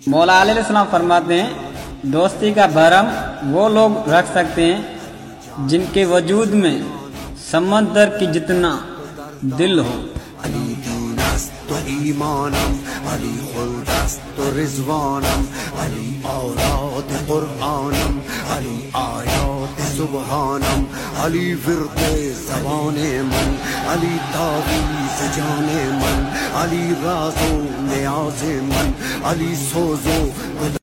मौला अलैहिस्सलाम फरमाते हैं, दोस्ती का भरम वो लोग रख सकते हैं जिनके वजूद में समंदर की जितना दिल हो। अली दीनस्त ईमानम, अली खुल्दस्त रिजवानम, अली औरात कुरआनम, अली आयात सुबहानम, अली विरदे ज़बाने मन, अली तावीज़ जाने मन, अली राज़ो नियाज़े मन, अली सोज़ो